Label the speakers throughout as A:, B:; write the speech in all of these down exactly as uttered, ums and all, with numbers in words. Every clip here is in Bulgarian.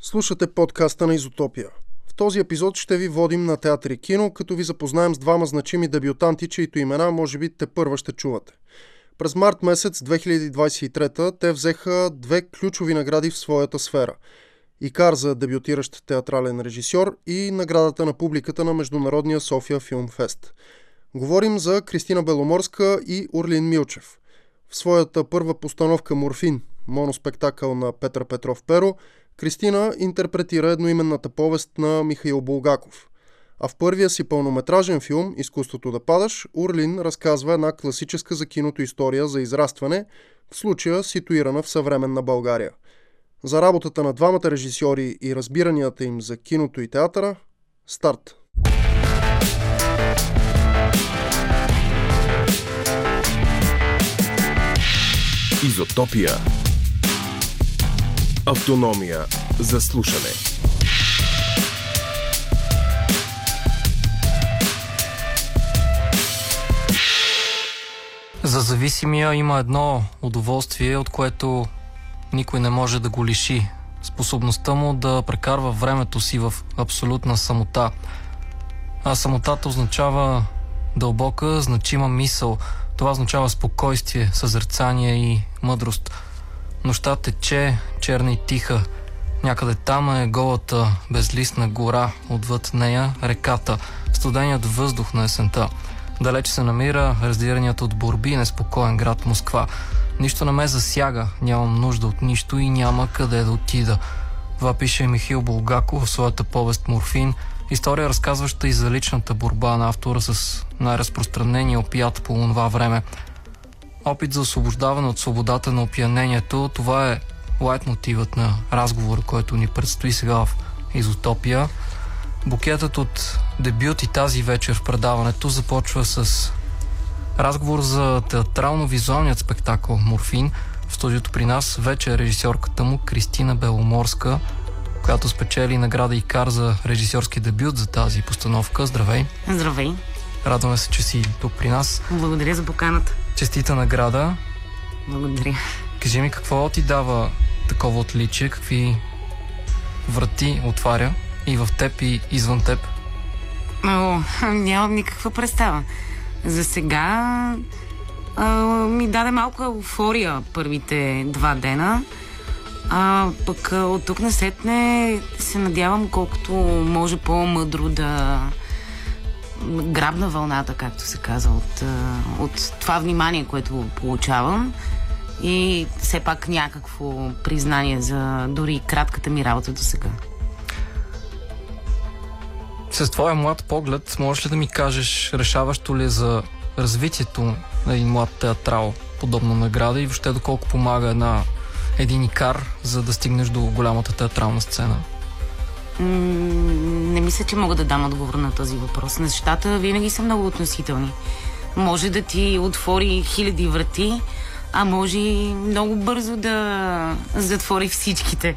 A: Слушате подкаста на Изотопия. В този епизод ще ви водим на театър и кино, като ви запознаем с двама значими дебютанти, чието имена може би тепърва ще чувате. През март месец две хиляди двадесет и трета те взеха две ключови награди в своята сфера. Икар за дебютиращ театрален режисьор и наградата на публиката на Международния София Филм Фест. Говорим за Кристина Беломорска и Орлин Милчев. В своята първа постановка «Морфин», моноспектакъл на Петър Петров Перо, Кристина интерпретира едноименната повест на Михаил Булгаков. А в първия си пълнометражен филм «Изкуството да падаш» Орлин разказва една класическа за киното история за израстване, в случая ситуирана в съвременна България. За работата на двамата режисьори и разбиранията им за киното и театъра – старт!
B: Изотопия. Автономия за слушане.
C: За зависимия има едно удоволствие, от което никой не може да го лиши. Способността му да прекарва времето си в абсолютна самота. А самотата означава дълбока, значима мисъл. Това означава спокойствие, съзерцание и мъдрост. Нощта тече, черна и тиха. Някъде там е голата, безлистна гора, отвъд нея реката, студеният въздух на есента. Далеч се намира раздираният от борби неспокоен град Москва. Нищо не ме засяга, нямам нужда от нищо и няма къде да отида. Това пише Михаил Булгаков в своята повест «Морфин», история, разказваща и за личната борба на автора с най-разпространения опият по онова време. Опит за освобождаване от свободата на опиянението, това е лайтмотивът на разговора, който ни предстои сега в Изотопия. Букетът от дебюти тази вечер в предаването започва с разговор за театрално-визуалният спектакъл «Морфин». В студиото при нас вече е режисьорката му Кристина Беломорска, която спечели награда Икар за режисьорски дебют за тази постановка. Здравей!
D: Здравей!
C: Радваме се, че си тук при нас.
D: Благодаря за поканата.
C: Честита награда.
D: Благодаря.
C: Кажи ми, какво ти дава такова отличие? Какви врати отваря и в теб, и извън теб?
D: О, нямам никаква представа. За сега а, ми даде малко еуфория първите два дена. А пък от тук насетне се надявам колкото може по-мъдро да грабна вълната, както се казва, от, от това внимание, което получавам, и все пак някакво признание за дори кратката ми работа до сега.
C: С твоя млад поглед, можеш ли да ми кажеш, решаващо ли е за развитието на един млад театрал подобна награда и въобще доколко помага една, един икар, за да стигнеш до голямата театрална сцена?
D: М- не мисля, че мога да дам отговор на този въпрос. Нещата винаги са много относителни. Може да ти отвори хиляди врати, а може и много бързо да затвори всичките.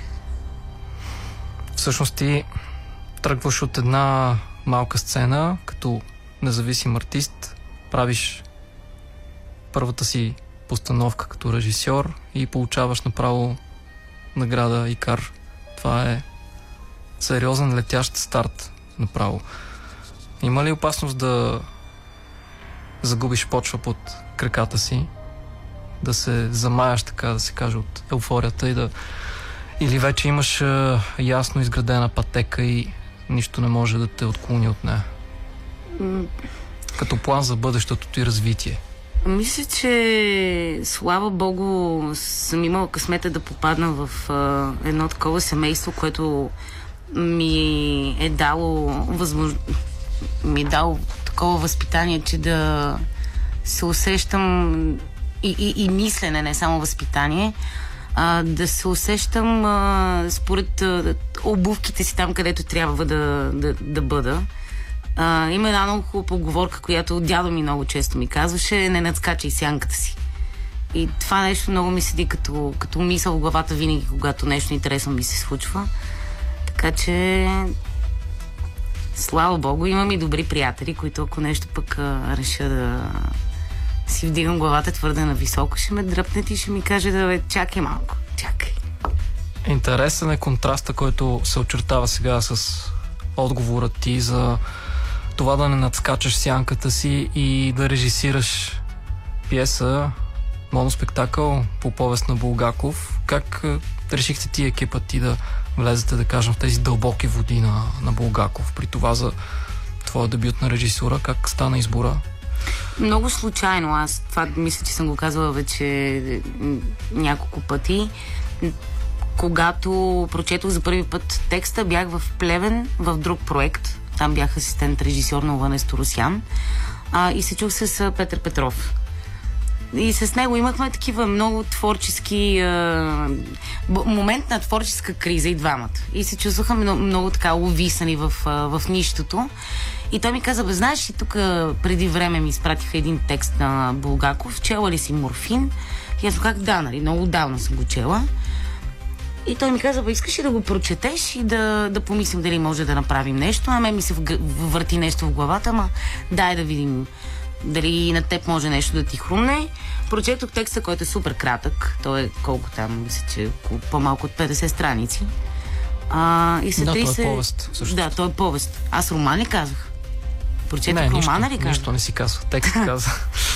C: Всъщност ти тръгваш от една малка сцена, като независим артист, правиш първата си постановка като режисьор и получаваш направо награда Икар. Това е сериозен летящ старт направо. Има ли опасност да загубиш почва под краката си, да се замаяш, така да се каже, от еуфорията и да... Или вече имаш а, ясно изградена пътека и нищо не може да те отклони от нея?
D: М-
C: Като план за бъдещото ти развитие.
D: Мисля, че слава богу съм имала късмета да попадна в а, едно такова семейство, което ми е дало възмож... ми е дало такова възпитание, че да се усещам и, и, и мислене, не само възпитание, а, да се усещам а, според а, обувките си там, където трябва да, да, да бъда. А, има една много хубава поговорка, която дядо ми много често ми казваше: не надскачай сянката си. И това нещо много ми седи като, като мисъл в главата винаги, когато нещо интересно ми се случва. Така че слава богу, имам и добри приятели, които ако нещо пък а, реша да си вдигам главата твърде нависоко, ще ме дръпнат и ще ми каже: да бе, чакай малко, чакай.
C: Интересен е контраста, който се очертава сега с отговора ти за това да не надскачаш сянката си и да режисираш пиеса, моноспектакъл по повест на Булгаков. Как решихте ти екипът ти да влезете, да кажем, в тези дълбоки води на, на Булгаков? При това за твоя дебют на режисура, как стана избора?
D: Много случайно. Аз това мисля, че съм го казвала вече няколко пъти. Когато прочетох за първи път текста, бях в Плевен, в друг проект. Там бях асистент режисьор на Лъне Сторосян. А, и се чух с Петър Петров. И с него имахме такива много творчески... А, момент на творческа криза и двамата. И се чувстваха много, много така увисани в, а, в нищото. И той ми каза, бе, знаеш ли, тук преди време ми изпратиха един текст на Булгаков, чела ли си Морфин? И аз как да, нали, много давно съм го чела. И той ми каза, бе, искаш ли да го прочетеш и да, да помислим дали може да направим нещо? А мен ми се върти нещо в главата, ама дай да видим дали на теб може нещо да ти хрумне. Прочетох текста, който е супер кратък. Той е колко там, мисля, че по-малко от петдесет страници. А, и
C: да,
D: тридесет...
C: той е повест. Също.
D: Да, той е повест. Аз роман ли казах? Прочетох
C: не,
D: романа
C: нищо,
D: ли казах?
C: Нищо не си казва. Текст каза.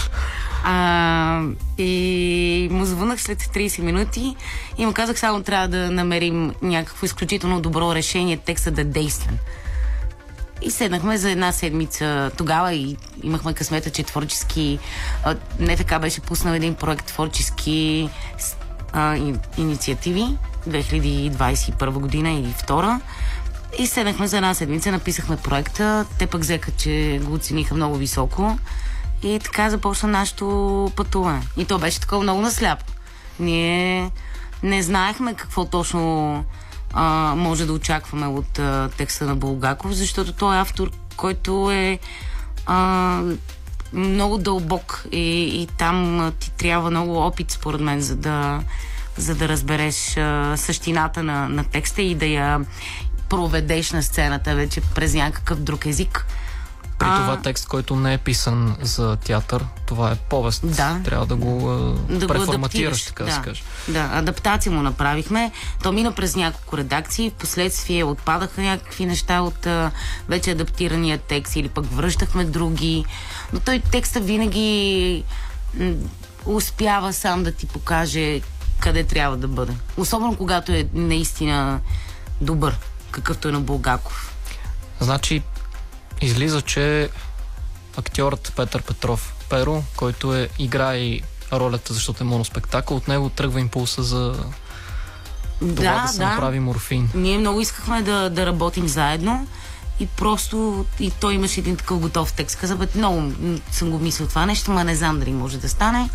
D: А, и му звънах след тридесет минути и му казах, само трябва да намерим някакво изключително добро решение, текста да е действен. И седнахме за една седмица тогава и имахме късмета, че творчески а, не така беше пуснал един проект творчески а, и, инициативи две хиляди двадесет и първа година или втора. И седнахме за една седмица, написахме проекта, те пък взеха, че го оцениха много високо. И така започна нашето пътуване. И то беше такова много насляпо. Ние не знаехме какво точно а, може да очакваме от а, текста на Булгаков, защото той е автор, който е а, много дълбок и, и там а, ти трябва много опит, според мен, за да, за да разбереш а, същината на, на текста и да я проведеш на сцената вече през някакъв друг език.
C: При
D: а...
C: това текст, който не е писан за театър, това е повест.
D: Да.
C: Трябва да го
D: да
C: преформатираш,
D: го
C: така
D: да.
C: да се каже.
D: Да, адаптация му направихме. То мина през няколко редакции, в последствие отпадаха някакви неща от а, вече адаптирания текст или пък връщахме други. Но той текста винаги м- успява сам да ти покаже къде трябва да бъде. Особено когато е наистина добър, какъвто е на Булгаков.
C: Значи, излиза, че актьорът Петър Петров Перо, който е играе и ролята, защото е моноспектакъл, от него тръгва импулса за това да, да се да. направи Морфин.
D: Ние много искахме да, да работим заедно и просто и той имаше един такъв готов текст. Каза, бе, много съм го мислил това нещо, ма не знам дали може да стане.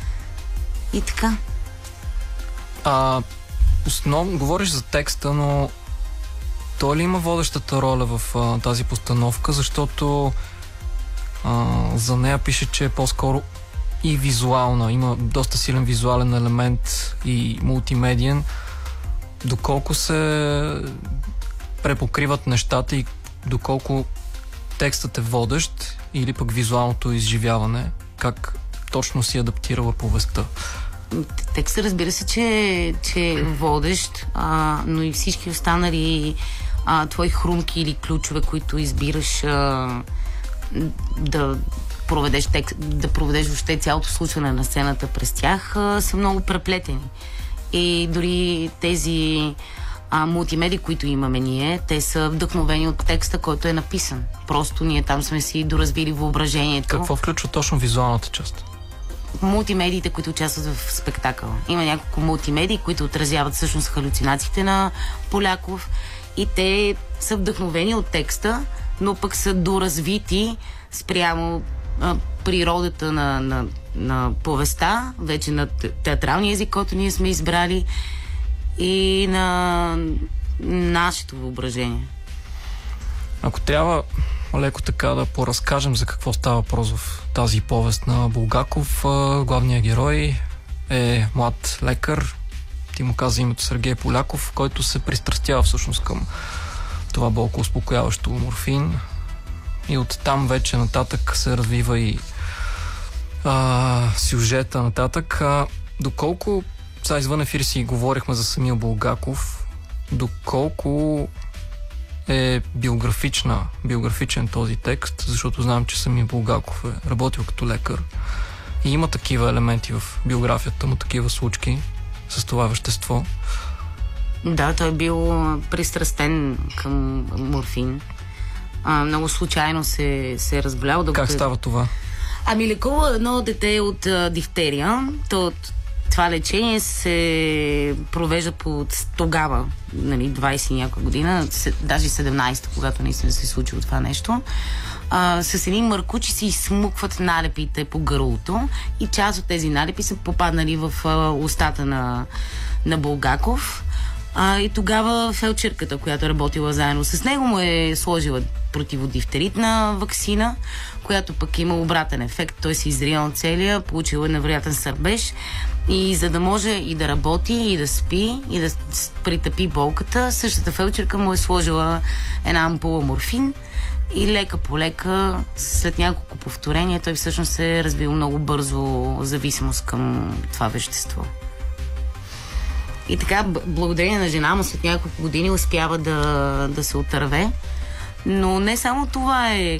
D: И така.
C: А, основно говориш за текста, но той ли има водещата роля в а, тази постановка, защото а, за нея пише, че е по-скоро и визуална. Има доста силен визуален елемент и мултимедиен. Доколко се препокриват нещата и доколко текстът е водещ или пък визуалното изживяване, как точно си адаптирала повестта?
D: Текстът, разбира се, че, че е водещ, а, но и всички останали а, твои хрумки или ключове, които избираш а, да проведеш текст, да проведеш въобще цялото случване на сцената през тях, а, са много преплетени. И дори тези а, мултимедии, които имаме ние, те са вдъхновени от текста, който е написан. Просто ние там сме си доразвили въображението.
C: Какво включва точно визуалната част?
D: Мултимедиите, които участват в спектакъла. Има няколко мултимедии, които отразяват всъщност халюцинациите на Поляков и те са вдъхновени от текста, но пък са доразвити спрямо а, природата на, на, на повестта, вече на театралния език, който ние сме избрали и на нашето въображение.
C: Ако трябва леко така да поразкажем за какво става въпрос в тази повест на Булгаков, главният герой е млад лекар, ти му каза името Сергей Поляков, който се пристрастява всъщност към това болко успокояващо морфин и оттам вече нататък се развива и а, сюжета нататък. А, доколко сега извън ефир си говорихме за самия Булгаков. Доколко е биографична, биографичен този текст, защото знам, че самия Булгаков е работил като лекар и има такива елементи в биографията му, такива случки с това вещество.
D: Да, той е бил пристрастен към морфин. А, много случайно се, се е разболял. Докато...
C: Как става това?
D: Ами лекува едно дете от а, дифтерия. То, това лечение се провежда по тогава, нали, двайсет и някаква година, даже седемнайсета, когато наистина се е случило това нещо. А, с едни мъркучи си изсмукват налепите по гърлото и част от тези налепи са попаднали в а, устата на, на Булгаков. А, и тогава фелчерката, която е работила заедно с него, му е сложила противодифтеритна ваксина, която пък има обратен ефект. Той се изринал целия, получил е невероятен сърбеж и за да може и да работи, и да спи, и да притъпи болката, същата фелчерка му е сложила една ампула морфин и лека по лека, след няколко повторения, той всъщност се е развил много бързо зависимост към това вещество. И така, благодарение на жена му, след няколко години успява да, да се отърве. Но не само това е...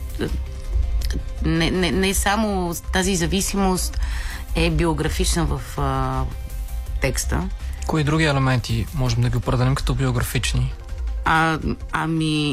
D: Не, не, не само тази зависимост е биографична в а, текста.
C: Кои други елементи можем да ги определим като биографични? А,
D: ами...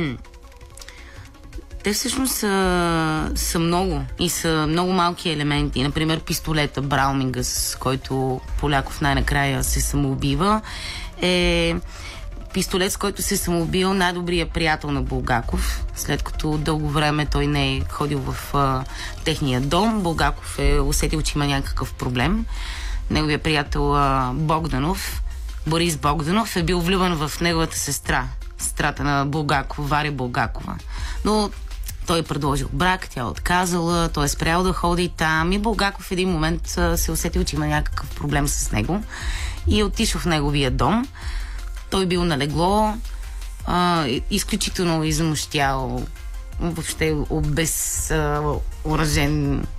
D: Те всъщност са, са много и са много малки елементи. Например, пистолета Брауминга, с който Поляков най-накрая се самоубива, е пистолет, с който се самоубил най-добрият приятел на Булгаков, след като дълго време той не е ходил в а, техния дом. Булгаков е усетил, че има някакъв проблем. Неговият приятел а, Богданов, Борис Богданов, е бил влюбен в неговата сестра, сестрата на Булгаков, Варя Булгакова. Но той е предложил брак, тя е отказала, той е спрял да ходи там и Булгаков в един момент се усетил, че има някакъв проблем с него и е отишъл в неговия дом. Той бил налегло, а, изключително измъщял, въобще обезоръжен.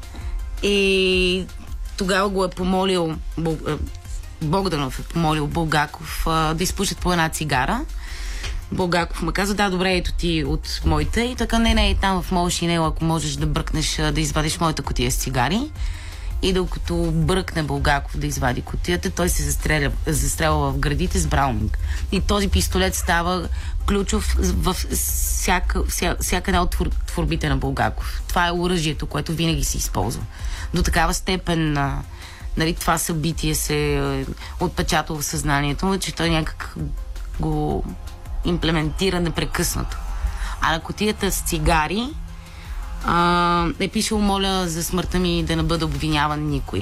D: И тогава го е помолил, Богданов е помолил Булгаков а, да изпушат по една цигара. Булгаков му каза, да, добре, ето ти от моите. И така, не, не, там в моя шинел, ако можеш да бръкнеш, да извадиш моята кутия с цигари. И докато бръкне Булгаков да извади кутията, той се застреля, застреля в гърдите с Брауминг. И този пистолет става ключов в всяка, вся, всяка една от твор, творбите на Булгаков. Това е оръжието, което винаги се използва. До такава степен на, нали, това събитие се е отпечатало в съзнанието, че той някак го имплементира непрекъснато. А на кутията с цигари а, е пишел, моля за смъртта ми да не бъде обвиняван никой.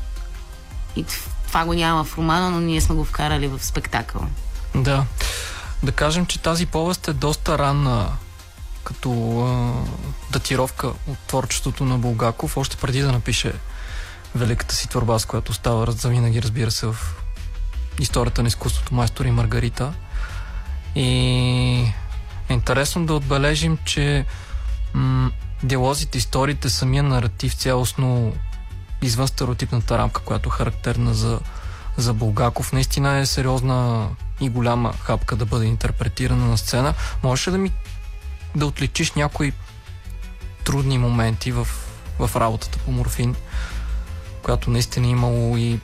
D: И това го няма в романа, но ние сме го вкарали в спектакъл.
C: Да. Да кажем, че тази повест е доста ранна като а, датировка от творчеството на Булгаков, още преди да напише великата си творба, с която става завинаги, разбира се, в историята на изкуството Майстор и Маргарита. И е интересно да отбележим, че м- диалозите, историите, самия наратив цялостно извън стереотипната рамка, която е характерна за, за Булгаков, наистина е сериозна и голяма хапка да бъде интерпретирана на сцена. Можеш ли да ми да отличиш някои трудни моменти в, в работата по Морфин, която наистина имало и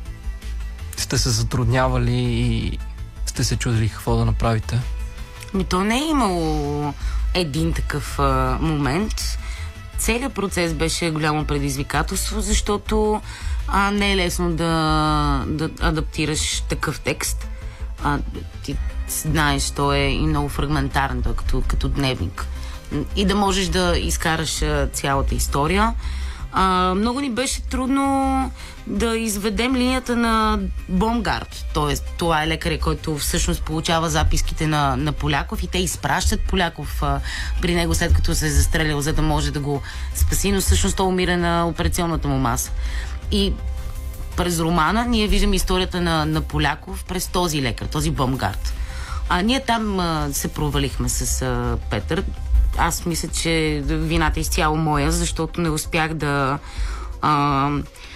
C: сте се затруднявали и сте се чудили какво да направите?
D: Ми то не е имало един такъв а, момент. Целият процес беше голямо предизвикателство, защото а, не е лесно да, да адаптираш такъв текст. А, ти знаеш, той е и много фрагментарен, той като, като дневник. И да можеш да изкараш а, цялата история. А, много ни беше трудно да изведем линията на Бомгард. Тоест, това е лекаря, който всъщност получава записките на, на Поляков и те изпращат Поляков а, при него, след като се е застрелял, за да може да го спаси, но всъщност той умира на операционната му маса. И през романа ние виждаме историята на, на Поляков през този лекар, този Бомгард. А ние там а, се провалихме с а, Петър. Аз мисля, че вината е изцяло моя, защото не успях да, а,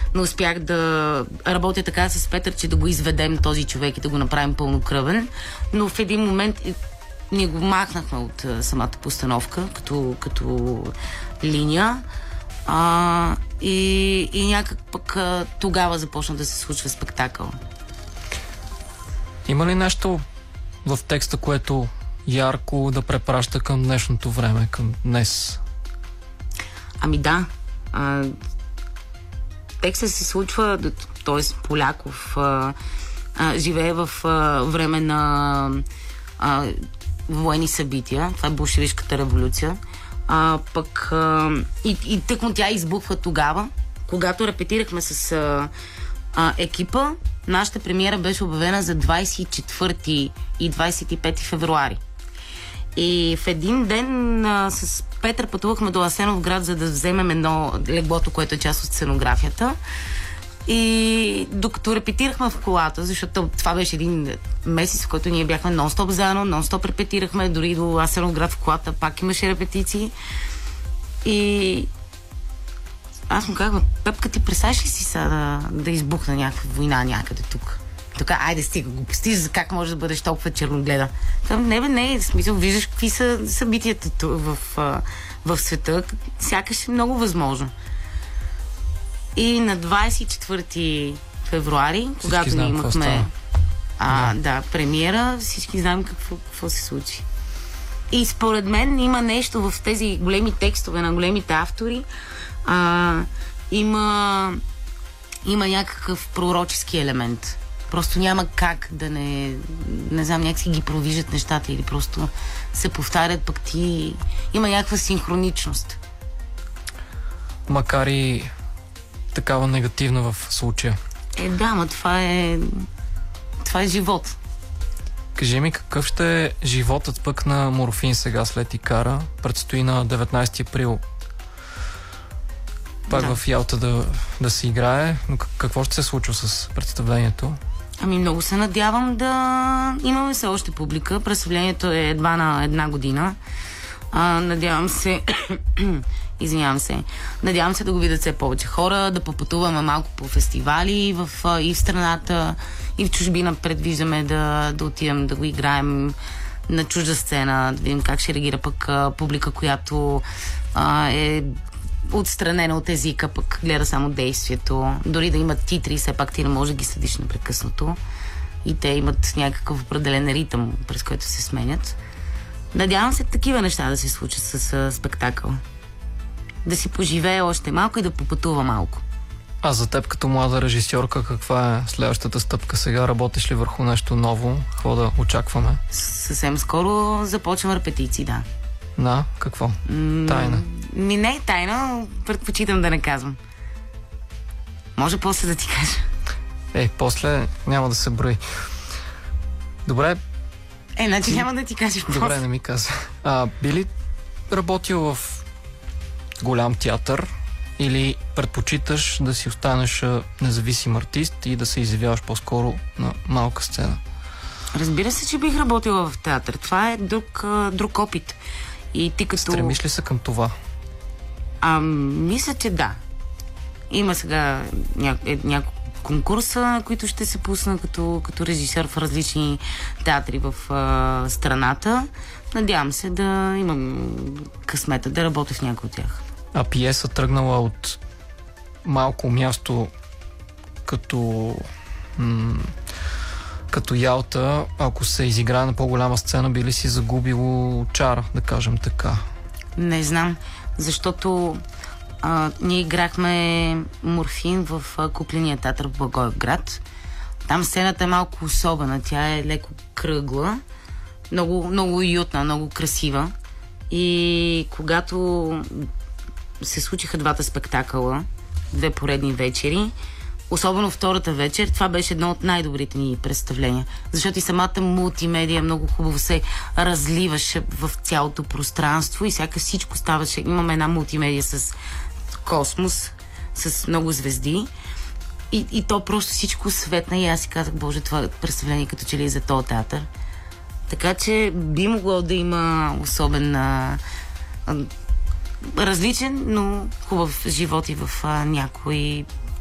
D: но успях да работя така с Петър, че да го изведем този човек и да го направим пълнокръвен. Но в един момент ние го махнахме от а, самата постановка, като, като линия. А, и, и някак пък а, тогава започна да се случва спектакъл.
C: Има ли нещо в текста, което ярко да препраща към днешното време, към днес?
D: Ами да. А, текстът се случва, т.е. Поляков а, а, живее в а, време на а, военни събития. Това е болшевишката революция. А, пък а, и, и тъкмо тя избухва тогава, когато репетирахме с а, а, екипа. Нашата премиера беше обявена за двадесет и четвърти и двадесет и пети февруари. И в един ден а, с Петър пътувахме до Асеновград, за да вземем едно леглото, което е част от сценографията. И докато репетирахме в колата, защото това беше един месец, в който ние бяхме нон-стоп заедно, нон-стоп репетирахме, дори до Асеновград в колата пак имаше репетиции. И аз му казах: Пепка, ти представиш ли си сега да, да избухна някаква война някъде тук? Така, айде стига, глупости, за как можеш да бъдеш толкова черногледа? Там, не бе, не, в смисъл, виждаш какви са събитията в, в, в света, сякаш е много възможно. И на двадесет и четвърти февруари, всички когато ние имахме а, да. да, премиера, всички знаем какво, какво се случи. И според мен има нещо в тези големи текстове на големите автори, а, има, има някакъв пророчески елемент. Просто няма как да не, не знам, някакси ги провиждат нещата или просто се повтарят, пък ти има някаква синхроничност.
C: Макар и такава негативна в случая.
D: Е, да, ма това е това е живот.
C: Кажи ми, какъв ще е животът пък на Морфин сега след Икара? Предстои на деветнадесети април пак да. в Ялта да, да се играе. Но какво ще се случва с представлението?
D: Ами много се надявам да имаме все още публика. Представлението е едва на една година. А, надявам се извинявам се. Надявам се да го видят все повече хора, да попътуваме малко по фестивали в, и в страната, и в чужбина. Предвиждаме да, да отидем да го играем на чужда сцена, да видим как ще реагира пък публика, която а, е отстранена от езика, пък гледа само действието. Дори да имат титри, все пак ти не можеш да ги следиш непрекъснато. И те имат някакъв определен ритъм, през който се сменят. Надявам се такива неща да се случат с а, спектакъл. Да си поживее още малко и да попътува малко.
C: А за теб като млада режисьорка, каква е следващата стъпка сега? Работиш ли върху нещо ново? Какво да очакваме?
D: Съвсем скоро започвам репетиции, да.
C: На какво? Тайна?
D: Ми не е тайна, предпочитам да не казвам. Може после да ти кажа.
C: Ей, после няма да се брои. Добре.
D: Е, значи ти... няма да ти кажеш после.
C: Добре, не ми каза. А, би ли работил в голям театър или предпочиташ да си останеш независим артист и да се изявяваш по-скоро на малка сцена?
D: Разбира се, че бих работила в театър. Това е друг, друг опит. И ти като...
C: Стремиш ли се към това?
D: А, мисля, че да. Има сега ня... е, няколко конкурса, на които ще се пусна като, като режисьор в различни театри в а, страната. Надявам се да имам късмета да работя в някои от тях.
C: А пиеса тръгнала от малко място като м- като Ялта, ако се изиграе на по-голяма сцена, би ли си загубило чара, да кажем така? Не
D: знам, защото а, ние играхме Морфин в а, Кукления театър в Благоевград. Там сцената е малко особена, тя е леко кръгла, много, много уютна, много красива. И когато се случиха двата спектакъла, две поредни вечери, особено втората вечер, това беше едно от най-добрите ни представления. Защото и самата мултимедия много хубаво се разливаше в цялото пространство и сякаш всичко ставаше. Имаме една мултимедия с космос, с много звезди. И, и то просто всичко светна и аз си казах: Боже, това представление като че ли е за този театър. Така че би могло да има особен а, а, различен, но хубав живот и в а, някои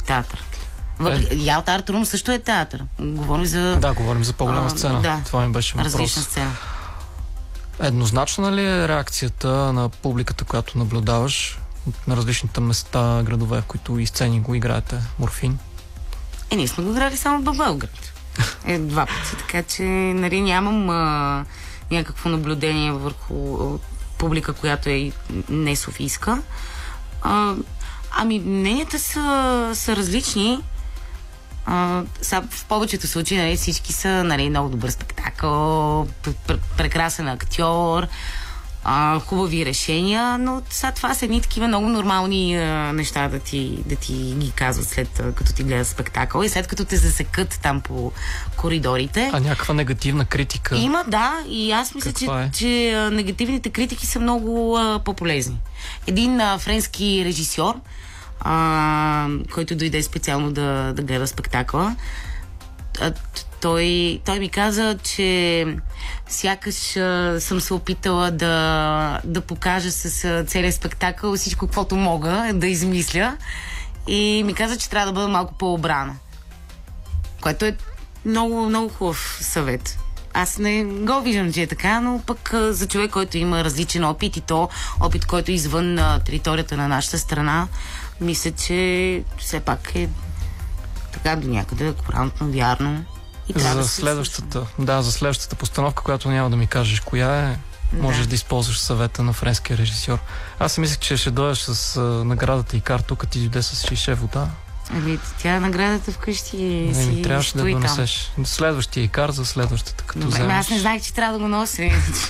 D: театър. Въпреки, е... Ялта Арт Рум също е театър. Говорим за...
C: Да, говорим за по-голяма сцена.
D: Да,
C: това ми беше въпрос.
D: Различна сцена.
C: Еднозначна ли е реакцията на публиката, която наблюдаваш на различните места, градове, в които и сцени го играете Морфин?
D: Е, ние сме го играли само в Белград. Е, два пъти, така че нали, нямам а, някакво наблюдение върху а, публика, която е не софийска. А, ами, мненията са, са различни. А, са, в повечето случаи нали, всички са нали, много добър спектакъл, пр- прекрасен актьор, а, хубави решения, но са, това са едни такива много нормални а, неща да ти, да ти ги казват след а, като ти гледат спектакъл и след като те засекат там по коридорите.
C: А някаква негативна критика?
D: Има, да, и аз мисля, че,
C: е?
D: че а, негативните критики са много а, по-полезни. Един а, френски режисьор, а, който дойде специално да, да гледа спектакъла, а, той, той ми каза, че сякаш а, съм се опитала да, да покажа с а, целият спектакъл всичко, каквото мога да измисля, и ми каза, че трябва да бъда малко по-обрана. Което е много, много хубав съвет. Аз не го виждам, че е така, но пък а, за човек, който има различен опит и то опит, който е извън а, територията на нашата страна, мисля, че все пак е така до някъде акуратно, вярно. И
C: за
D: да
C: следващата, да, за следващата постановка, която няма да ми кажеш коя е, можеш да, да използваш съвета на френския режисьор. Аз си мислех, че ще дойдеш с а, наградата и карто, като ти дойде с шише вода.
D: Ами, тя наградата вкъщи
C: не,
D: си
C: ми трябваше да донесеш.
D: Там.
C: Следващия икар за следващата, като
D: Добре,
C: вземеш.
D: аз не знаех, че трябва да го нося.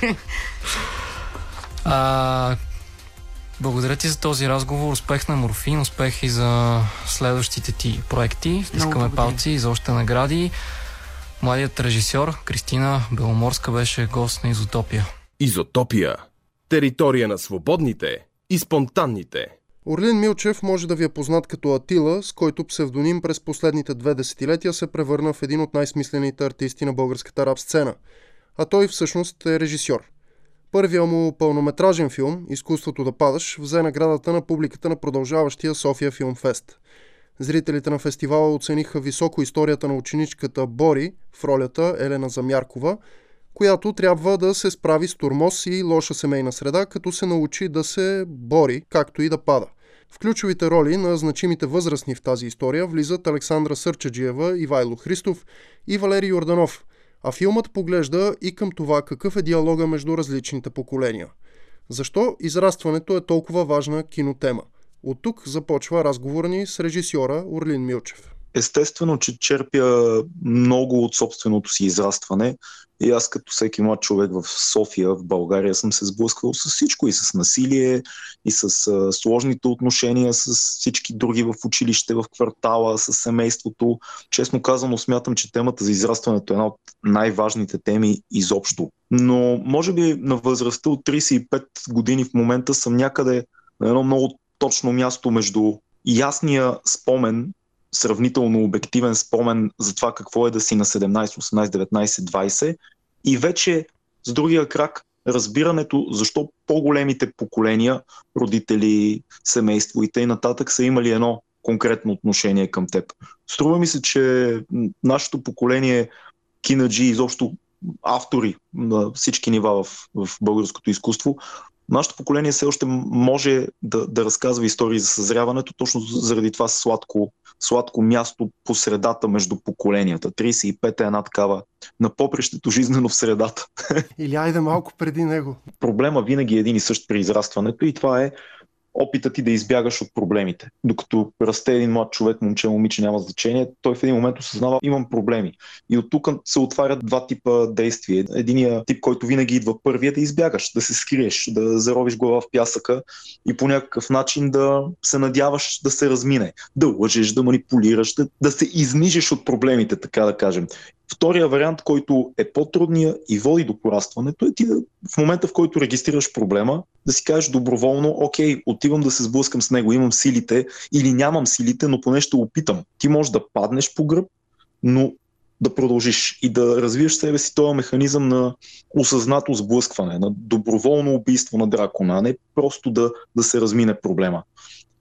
C: а, благодаря ти за този разговор. Успех на Морфин, успех и за следващите ти проекти. Стискаме палци и за още награди. Младият режисьор Кристина Беломорска беше гост на Изотопия.
B: Изотопия. Територия на свободните и спонтанните.
A: Орлин Милчев може да ви е познат като Атила, с който псевдоним през последните две десетилетия се превърна в един от най-смислените артисти на българската рап сцена. А той всъщност е режисьор. Първият му пълнометражен филм, Изкуството да падаш, взе наградата на публиката на продължаващия София Филмфест. Зрителите на фестивала оцениха високо историята на ученичката Бори в ролята Елена Замяркова, която трябва да се справи с тормоз и лоша семейна среда, като се научи да се бори, както и да пада. В ключовите роли на значимите възрастни в тази история влизат Александра Сърчаджиева, Ивайло Христов и Валери Йорданов, а филмът поглежда и към това какъв е диалога между различните поколения. Защо израстването е толкова важна кинотема? От тук започва разговора ни с режисьора Орлин Милчев.
E: Естествено, че черпя много от собственото си израстване и аз като всеки млад човек в София, в България, съм се сблъсквал с всичко, и с насилие, и с а, сложните отношения с всички други в училище, в квартала, с семейството. Честно казано, смятам, че темата за израстването е една от най-важните теми изобщо. Но може би на възрастта от трийсет и пет години в момента съм някъде на едно много точно място между ясния спомен, сравнително обективен спомен за това какво е да си на седемнайсет, осемнайсет, деветнайсет, двайсет и вече с другия крак разбирането защо по-големите поколения, родители, семейство и т.н. са имали едно конкретно отношение към теб. Струва ми се, че нашето поколение кинаджи, изобщо автори на всички нива в, в българското изкуство, нашето поколение все още може да, да разказва истории за съзряването, точно заради това сладко, сладко място по средата между поколенията. трийсет и пет е една такава на попрището жизнено в средата.
A: Или айде малко преди него.
E: Проблема винаги е един и същ при израстването и това е опитът ти да избягаш от проблемите. Докато расте един млад човек, момче, момиче, няма значение, той в един момент осъзнава, имам проблеми. И от тук се отварят два типа действия. Единият тип, който винаги идва първият, да избягаш, да се скриеш, да заровиш глава в пясъка и по някакъв начин да се надяваш да се размине, да лъжеш, да манипулираш, да, да се изнижеш от проблемите, така да кажем. Втория вариант, който е по-трудния и води до порастването, е ти да, в момента, в който регистрираш проблема, да си кажеш доброволно, окей, отивам да се сблъскам с него, имам силите или нямам силите, но поне ще опитам. Ти можеш да паднеш по гръб, но да продължиш и да развиеш себе си този механизъм на осъзнато сблъскване, на доброволно убийство на дракона, а не просто да, да се размине проблема.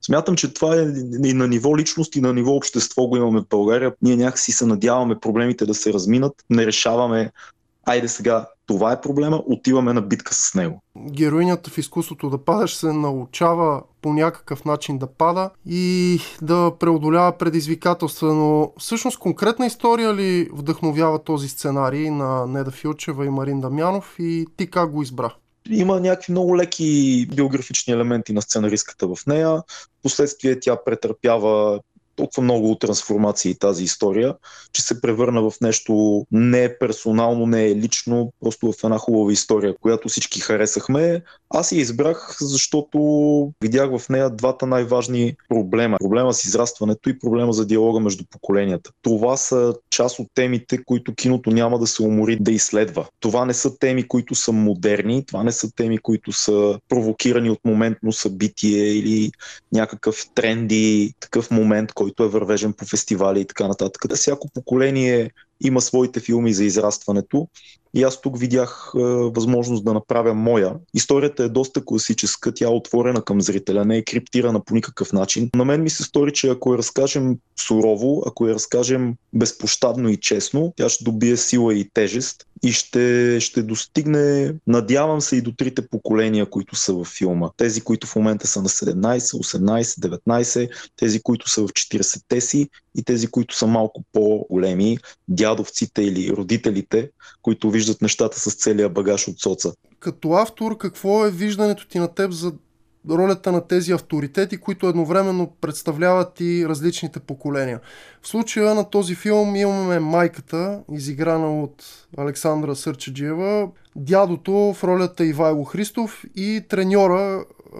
E: Смятам, че това е и на ниво личност, и на ниво общество го имаме в България. Ние някакси се надяваме проблемите да се разминат, не решаваме, айде сега, това е проблема, отиваме на битка с него.
A: Героинята в изкуството да падаш се научава по някакъв начин да пада и да преодолява предизвикателства, но всъщност конкретна история ли вдъхновява този сценарий на Неда Филчева и Марин Дамянов и ти как го избра?
E: Има някакви много леки биографични елементи на сценаристката в нея. Впоследствие тя претърпява толкова много трансформации тази история, че се превърна в нещо не е персонално, не е лично, просто в една хубава история, която всички харесахме. Аз я избрах, защото видях в нея двата най-важни проблема. Проблема с израстването и проблема за диалога между поколенията. Това са част от темите, които киното няма да се умори да изследва. Това не са теми, които са модерни, това не са теми, които са провокирани от моментно събитие или някакъв тренди, такъв момент, който е вървежен по фестивали и така нататък. Всяко поколение има своите филми за израстването и аз тук видях е, възможност да направя моя. Историята е доста класическа, тя е отворена към зрителя, не е криптирана по никакъв начин. На мен ми се стори, че ако я разкажем сурово, ако я разкажем безпощадно и честно, тя ще добие сила и тежест и ще, ще достигне, надявам се, и до трите поколения, които са във филма. Тези, които в момента са на седемнайсет, осемнайсет, деветнайсет, тези, които са в четирийсетте си и тези, които са малко по-големи, дядовците или родителите, които виждат нещата с целия багаж от соца.
A: Като автор, какво е виждането ти на теб за ролята на тези авторитети, които едновременно представляват и различните поколения? В случая на този филм имаме майката, изиграна от Александра Сърчеджиева, дядото в ролята Ивайло Христов и треньора,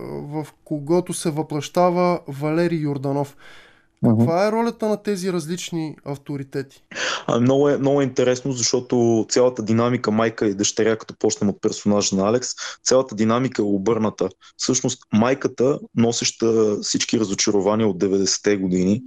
A: в когото се въплъщава Валери Йорданов. Каква е ролята на тези различни авторитети?
E: А, много, е, много е интересно, защото цялата динамика майка и дъщеря, като почнем от персонажа на Алекс, цялата динамика е обърната. Всъщност майката, носеща всички разочарования от деветдесетте години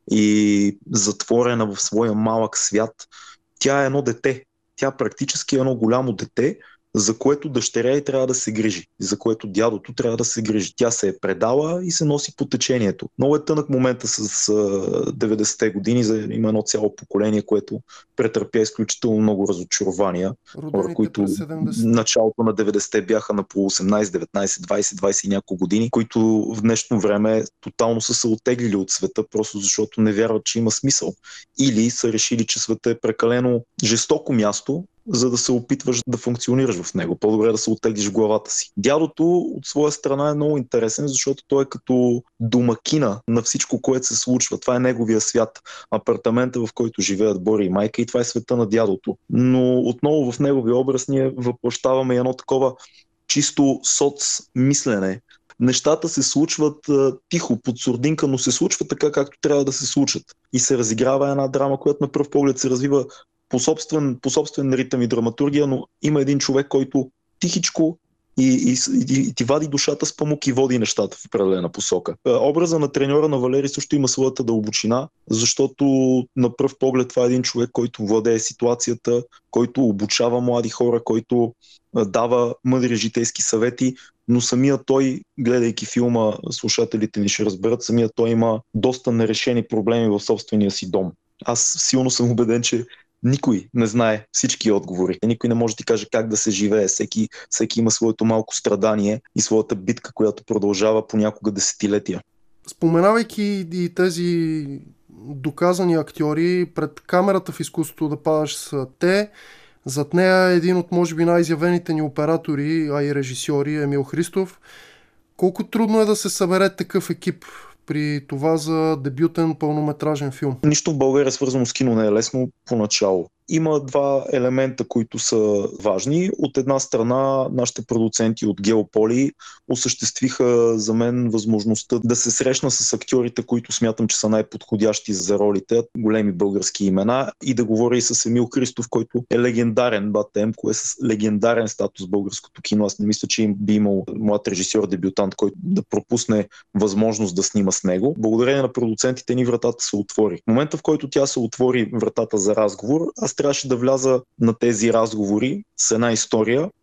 E: и затворена в своя малък свят, тя е едно дете. Тя практически е едно голямо дете, за което дъщеря й трябва да се грижи, за което дядото трябва да се грижи. Тя се е предала и се носи по течението. Много е тънък момента с деветдесетте години, за има едно цяло поколение, което претърпя изключително много разочарования. Хора, които началото на деветдесетте бяха на по осемнайсет, деветнайсет, двайсет, двайсет и няколко години, които в днешно време тотално са се оттеглили от света, просто защото не вярват, че има смисъл. Или са решили, че света е прекалено жестоко място, за да се опитваш да функционираш в него. По-добре да се оттеглиш в главата си. Дядото от своя страна е много интересен, защото той е като домакина на всичко, което се случва. Това е неговия свят. Апартамента, в който живеят Бори и майка, и това е света на дядото. Но отново в неговия образ ние въплъщаваме едно такова чисто соцмислене. Нещата се случват а, тихо, под сурдинка, но се случват така, както трябва да се случат. И се разиграва една драма, която на пръв поглед се развива по собствен, по собствен ритъм и драматургия, но има един човек, който тихичко и, и, и, и ти вади душата с памук и води нещата в определена посока. Образа на треньора на Валери също има своята дълбочина, защото на пръв поглед това е един човек, който владее ситуацията, който обучава млади хора, който дава мъдри житейски съвети, но самия той, гледайки филма, слушателите ни ще разберат, самия той има доста нерешени проблеми в собствения си дом. Аз силно съм убеден, че никой не знае всички отговори. Никой не може да ти каже как да се живее. Всеки, всеки има своето малко страдание и своята битка, която продължава понякога десетилетия.
A: Споменавайки и тези доказани актьори, пред камерата в изкуството да падаш са те. Зад нея е един от, може би, най-изявените ни оператори, а и режисьори, Емил Христов. Колко трудно е да се събере такъв екип при това за дебютен пълнометражен филм?
E: Нищо в България свързано с кино не е лесно поначало. Има два елемента, които са важни. От една страна, нашите продуценти от Геополи осъществиха за мен възможността да се срещна с актьорите, които смятам, че са най-подходящи за ролите, големи български имена, и да говоря и с Емил Христов, който е легендарен батем, кое е с легендарен статус в българското кино. Аз не мисля, че им би имал млад режисьор-дебютант, който да пропусне възможност да снима с него. Благодарение на продуцентите ни вратата се отвори. В момента, в който тя се отвори вратата за разговор, аз трябваше да вляза на тези разговори с една история,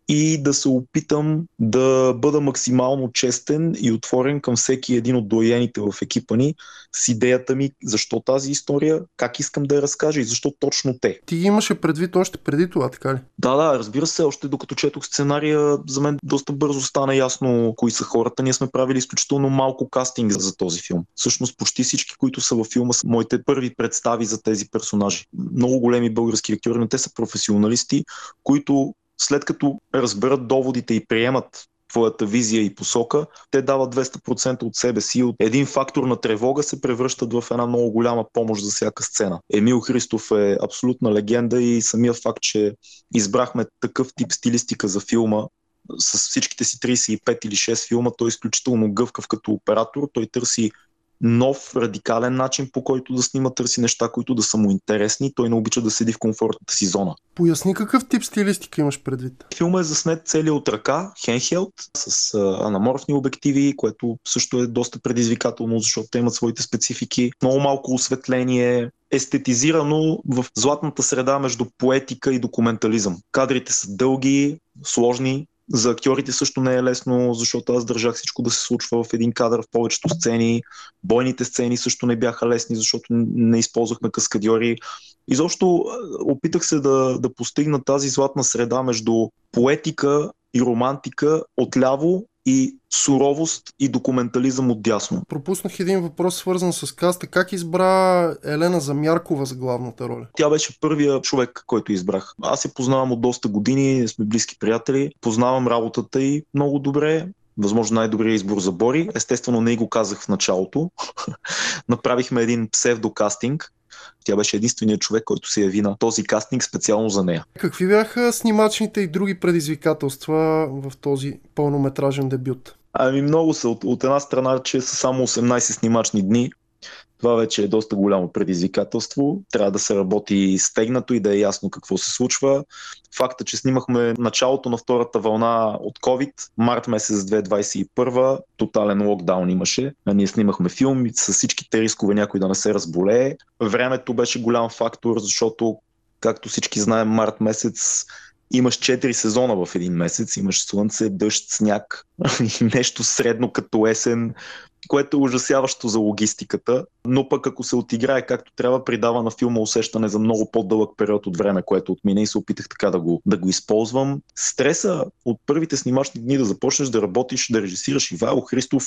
E: и да се опитам да бъда максимално честен и отворен към всеки един от доайените в екипа ни с идеята ми защо тази история, как искам да я разкажа и защо точно те.
A: Ти ги имаше предвид още преди това, така ли?
E: Да, да, разбира се, още докато четох сценария, за мен доста бързо стана ясно кои са хората. Ние сме правили изключително малко кастинг за, за този филм. Всъщност почти всички, които са във филма, са моите първи представи за тези персонажи. Много големи български актьори, но те са професионалисти, които след като разберат доводите и приемат твоята визия и посока, те дават двеста процента от себе си. От един фактор на тревога се превръщат в една много голяма помощ за всяка сцена. Емил Христов е абсолютна легенда и самия факт, че избрахме такъв тип стилистика за филма, с всичките си трийсет и пет или шест филма, той е изключително гъвкав като оператор. Той търси нов, радикален начин, по който да снима, търси неща, които да са му интересни. Той не обича да седи в комфортната си зона.
A: Поясни какъв тип стилистика имаш предвид.
E: Филмът е заснет целия от ръка, handheld, с а, анаморфни обективи, което също е доста предизвикателно, защото те имат своите специфики. Много малко осветление, естетизирано в златната среда между поетика и документализъм. Кадрите са дълги, сложни. За актьорите също не е лесно, защото аз държах всичко да се случва в един кадър в повечето сцени. Бойните сцени също не бяха лесни, защото не използвахме каскадьори. Изобщо опитах се да, да постигна тази златна среда между поетика и романтика отляво и суровост и документализъм отдясно.
A: Пропуснах един въпрос, свързан с каста. Как избра Елена Замяркова за главната роля?
E: Тя беше първия човек, който избрах. Аз я познавам от доста години, сме близки приятели, познавам работата й много добре. Възможно най-добрият избор за Бори. Естествено не го казах в началото. Направихме един псевдокастинг. Тя беше единственият човек, който се яви на този кастинг специално за нея.
A: Какви бяха снимачните и други предизвикателства в този пълнометражен дебют?
E: Ами много са. От, от една страна, че са само осемнайсет снимачни дни. Това вече е доста голямо предизвикателство. Трябва да се работи стегнато и да е ясно какво се случва. Факта, че снимахме началото на втората вълна от COVID, март месец две хиляди двайсет и първа, тотален локдаун имаше. А ние снимахме филм с всичките рискове някой да не се разболее. Времето беше голям фактор, защото, както всички знаем, март месец имаш четири сезона в един месец. Имаш слънце, дъжд, сняг и нещо средно като есен, което е ужасяващо за логистиката, но пък ако се отиграе както трябва, придава на филма усещане за много по-дълъг период от време, което отмина и се опитах така да го, да го използвам. Стреса от първите снимачни дни да започнеш да работиш, да режисираш Ивайло Христов,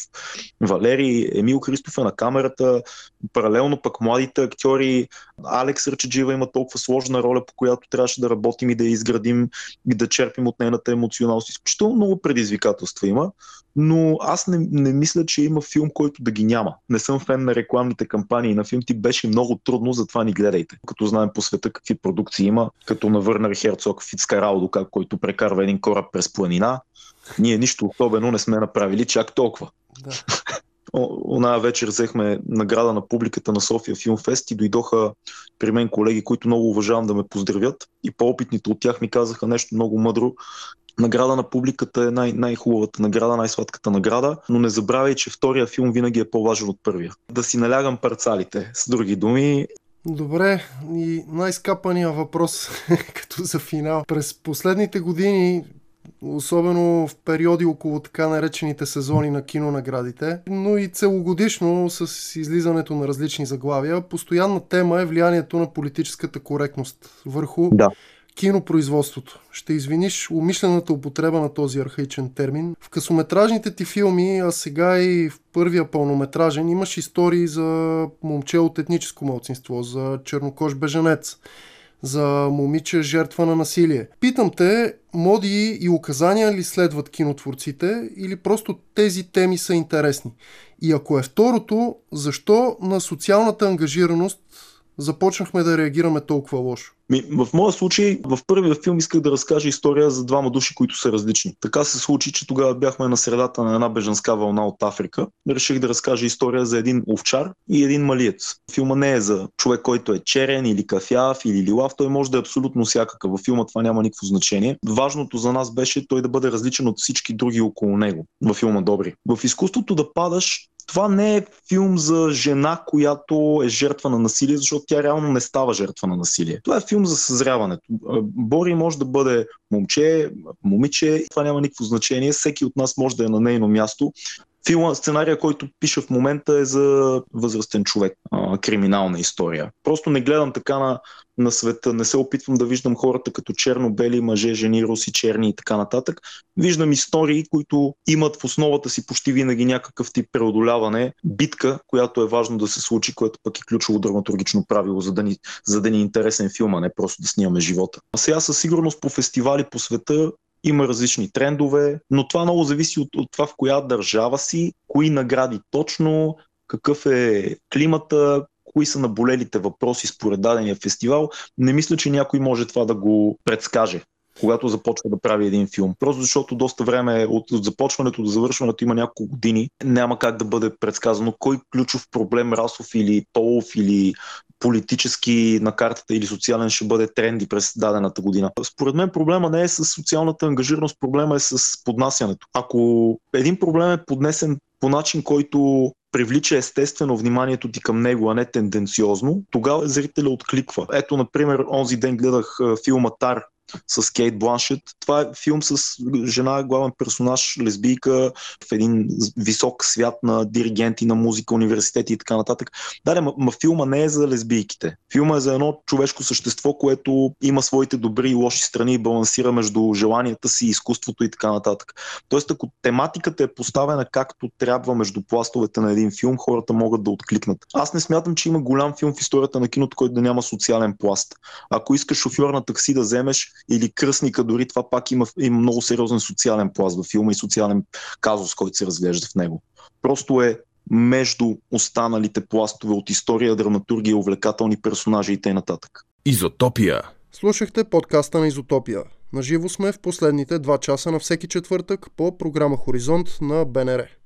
E: Валери, Емил Христов е на камерата, паралелно пък младите актьори, Алекс Рачеджиева има толкова сложна роля, по която трябваше да работим и да я изградим и да черпим от нейната емоционалност. Изключително много предизвикателства има, но аз не, не мисля, че има филм, който да ги няма. Не съм фен на рекламните кампании на филм, ти беше много трудно, затова ни гледайте. Като знаем по света какви продукции има, като на Върнер Херцог Фицкаралдо, който прекарва един кораб през планина, ние нищо особено не сме направили чак толкова. Да. Она вечер взехме награда на публиката на София Филмфест и дойдоха при мен колеги, които много уважавам, да ме поздравят, и по-опитните от тях ми казаха нещо много мъдро. Награда на публиката е най- най-хубавата награда, най-сладката награда, но не забравяй, че втория филм винаги е по-важен от първия. Да си налягам парцалите, с други думи.
A: Добре, и най-скапания въпрос като за финал. През последните години, особено в периоди около така наречените сезони на кинонаградите, но и целогодишно с излизането на различни заглавия, постоянна тема е влиянието на политическата коректност върху
E: да.
A: кинопроизводството. Ще извиниш умишлената употреба на този архаичен термин. В късометражните ти филми, а сега и в първия пълнометражен, имаш истории за момче от етническо малцинство, за чернокож бежанец, за момиче жертва на насилие. Питам те, моди и указания ли следват кинотворците или просто тези теми са интересни? И ако е второто, защо на социалната ангажираност започнахме да реагираме толкова лошо?
E: В моя случай, в първия филм исках да разкажа история за двама души, които са различни. Така се случи, че тогава бяхме на средата на една бежанска вълна от Африка. Реших да разкажа история за един овчар и един малиец. Филма не е за човек, който е черен или кафяв или лилав. Той може да е абсолютно всякакъв. Във филма това няма никакво значение. Важното за нас беше той да бъде различен от всички други около него. Във филма Добри. В изкуството да падаш, Това не е филм за жена, която е жертва на насилие, защото тя реално не става жертва на насилие. Това е филм за съзряването. Бори може да бъде момче, момиче, това няма никакво значение, всеки от нас може да е на нейно място. Филма, сценария, който пиша в момента е за възрастен човек, а, криминална история. Просто не гледам така на, на света, не се опитвам да виждам хората като черно-бели мъже, жени, руси, черни и така нататък. Виждам истории, които имат в основата си почти винаги някакъв тип преодоляване, битка, която е важно да се случи, което пък е ключово драматургично правило, за да ни, за да ни е интересен филм, а не просто да снимаме живота. А сега със сигурност по фестивали по света има различни трендове, но това много зависи от, от това в коя държава си, кои награди точно, какъв е климата, кои са наболелите въпроси според дадения фестивал. Не мисля, че някой може това да го предскаже, когато започва да прави един филм. Просто защото доста време от, от започването до завършването има няколко години, няма как да бъде предсказано кой ключов проблем, расов или полов или политически на картата или социален ще бъде тренди през дадената година. Според мен проблема не е с социалната ангажираност, проблема е с поднасянето. Ако един проблем е поднесен по начин, който привлича естествено вниманието ти към него, а не тенденциозно, тогава зрителя откликва. Ето, например, онзи ден гледах филма Тар с Кейт Бланшет. Това е филм с жена, главен персонаж, лесбийка в един висок свят на диригенти, на музика, университети и така нататък. Да, ма, ма филма не е за лесбийките. Филма е за едно човешко същество, което има своите добри и лоши страни и балансира между желанията си, изкуството и така нататък. Тоест, ако тематиката е поставена както трябва между пластовете на един филм, хората могат да откликнат. Аз не смятам, че има голям филм в историята на киното, който да няма социален пласт. Ако искаш шофьор на такси да вземеш или кръстника, дори това пак има, има много сериозен социален пласт във филма и социален казус, който се разглежда в него. Просто е между останалите пластове от история, драматургия, увлекателни персонажи и т.н.
B: Изотопия.
A: Слушахте подкаста на Изотопия. Наживо сме в последните два часа на всеки четвъртък по програма Хоризонт на БНР.